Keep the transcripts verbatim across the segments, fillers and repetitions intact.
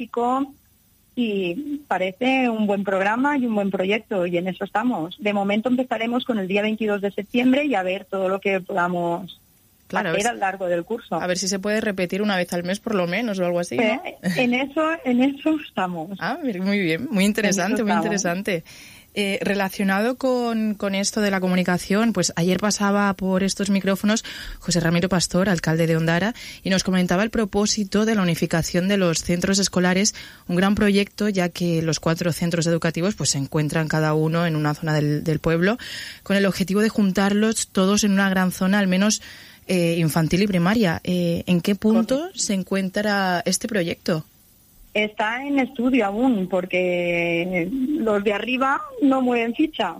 tecnológico y parece un buen programa y un buen proyecto y en eso estamos. De momento empezaremos con el día veintidós de septiembre y a ver todo lo que podamos claro, hacer a lo largo del curso. A ver si se puede repetir una vez al mes por lo menos o algo así, ¿no? Eh, en eso, en eso estamos. Ah, muy bien, muy interesante, muy interesante. Eh, relacionado con, con esto de la comunicación, pues ayer pasaba por estos micrófonos José Ramiro Pastor, alcalde de Ondara, y nos comentaba el propósito de la unificación de los centros escolares, un gran proyecto ya que los cuatro centros educativos pues se encuentran cada uno en una zona del, del pueblo, con el objetivo de juntarlos todos en una gran zona, al menos eh, infantil y primaria. Eh, ¿En qué punto Correcto. se encuentra este proyecto? Está en estudio aún, porque los de arriba no mueven ficha.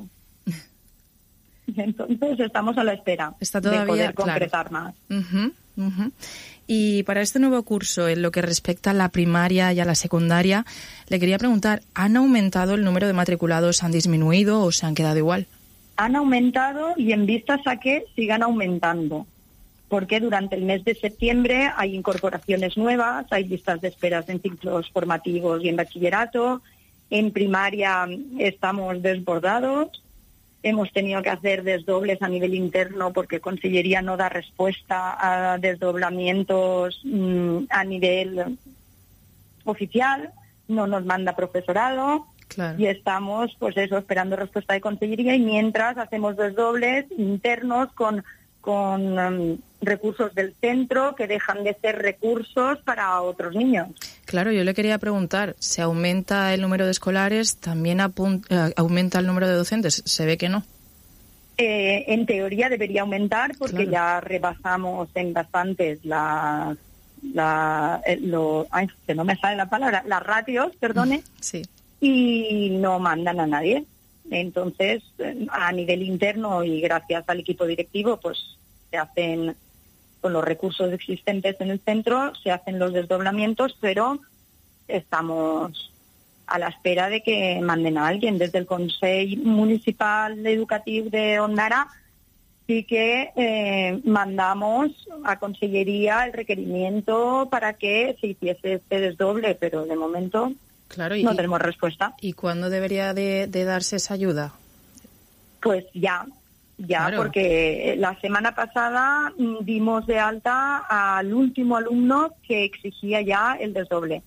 Entonces estamos a la espera Está todavía, de poder claro. concretar más. Uh-huh, uh-huh. Y para este nuevo curso, en lo que respecta a la primaria y a la secundaria, le quería preguntar, ¿han aumentado el número de matriculados, han disminuido o se han quedado igual? Han aumentado y en vistas a que sigan aumentando. Porque durante el mes de septiembre hay incorporaciones nuevas, hay listas de esperas en ciclos formativos y en bachillerato. En primaria estamos desbordados. Hemos tenido que hacer desdobles a nivel interno porque Consellería no da respuesta a desdoblamientos mmm, a nivel oficial, no nos manda profesorado. Claro. Y estamos, pues eso, esperando respuesta de Consellería y mientras hacemos desdobles internos con... con um, recursos del centro que dejan de ser recursos para otros niños. Claro, yo le quería preguntar, ¿se aumenta el número de escolares? ¿También apun- eh, aumenta el número de docentes? Se ve que no. Eh, en teoría debería aumentar porque claro. ya rebasamos en bastantes las... La, eh, lo, ay, que no me sale la palabra, las ratios, perdone, sí. y no mandan a nadie. Entonces, a nivel interno y gracias al equipo directivo, pues se hacen, con los recursos existentes en el centro, se hacen los desdoblamientos, pero estamos a la espera de que manden a alguien. Desde el Consell Municipal Educativo de Ondara sí que eh, mandamos a Consellería el requerimiento para que se hiciese este desdoble, pero de momento... Claro, y, no tenemos respuesta. ¿Y cuándo debería de, de darse esa ayuda? Pues ya, ya, claro. porque la semana pasada dimos de alta al último alumno que exigía ya el desdoble.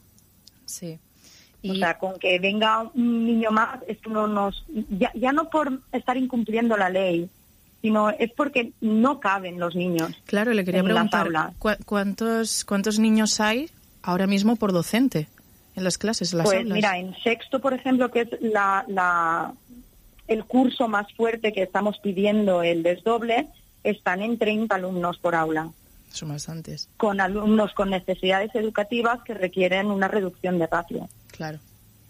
Sí. Y... O sea, con que venga un niño más, es que no nos, ya, ya no por estar incumpliendo la ley, sino es porque no caben los niños. Claro, le quería preguntar, ¿cu- ¿cuántos, cuántos niños hay ahora mismo por docente? En las clases, en las pues aulas. Mira, en sexto, por ejemplo, que es la, la el curso más fuerte que estamos pidiendo el desdoble, están en treinta alumnos por aula. Son bastantes. Con alumnos con necesidades educativas que requieren una reducción de ratio. Claro.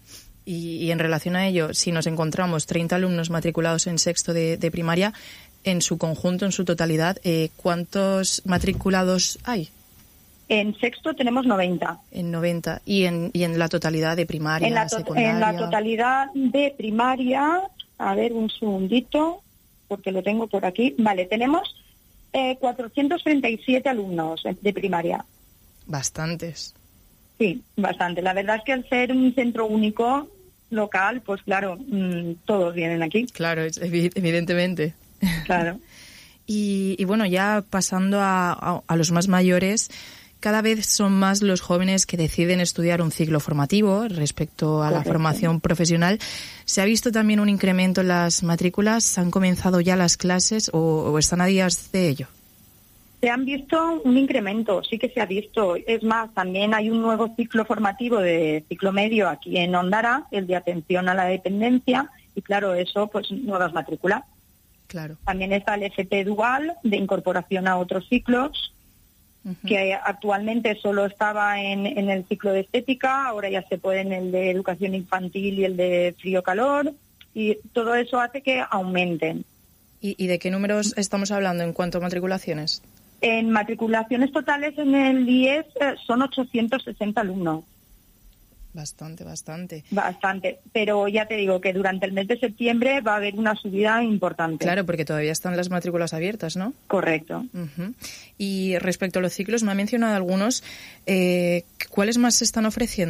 Y, y en relación a ello, si nos encontramos treinta alumnos matriculados en sexto de, de primaria, en su conjunto, en su totalidad, eh, ¿cuántos matriculados hay? En sexto tenemos noventa. En noventa. ¿Y en, y en la totalidad de primaria, en la to- secundaria? En la totalidad de primaria, a ver, un segundito, porque lo tengo por aquí. Vale, tenemos eh, cuatrocientos treinta y siete alumnos de primaria. Bastantes. Sí, bastante. La verdad es que al ser un centro único local, pues claro, mmm, todos vienen aquí. Claro, evidentemente. Claro. y, y bueno, ya pasando a, a, a los más mayores... Cada vez son más los jóvenes que deciden estudiar un ciclo formativo respecto a Correcto. La formación profesional. ¿Se ha visto también un incremento en las matrículas? ¿Han comenzado ya las clases o, o están a días de ello? Se han visto un incremento, sí que se ha visto. Es más, también hay un nuevo ciclo formativo de ciclo medio aquí en Ondara, el de atención a la dependencia, y claro, eso, pues nuevas matrículas. Claro. También está el F P dual de incorporación a otros ciclos, que actualmente solo estaba en, en el ciclo de estética, ahora ya se puede en el de educación infantil y el de frío-calor, y todo eso hace que aumenten. ¿Y, y de qué números estamos hablando en cuanto a matriculaciones? En matriculaciones totales en el I E S eh, son ochocientos sesenta alumnos. Bastante, bastante. Bastante, pero ya te digo que durante el mes de septiembre va a haber una subida importante. Claro, porque todavía están las matrículas abiertas, ¿no? Correcto. Uh-huh. Y respecto a los ciclos, me ha mencionado algunos, eh, ¿cuáles más se están ofreciendo?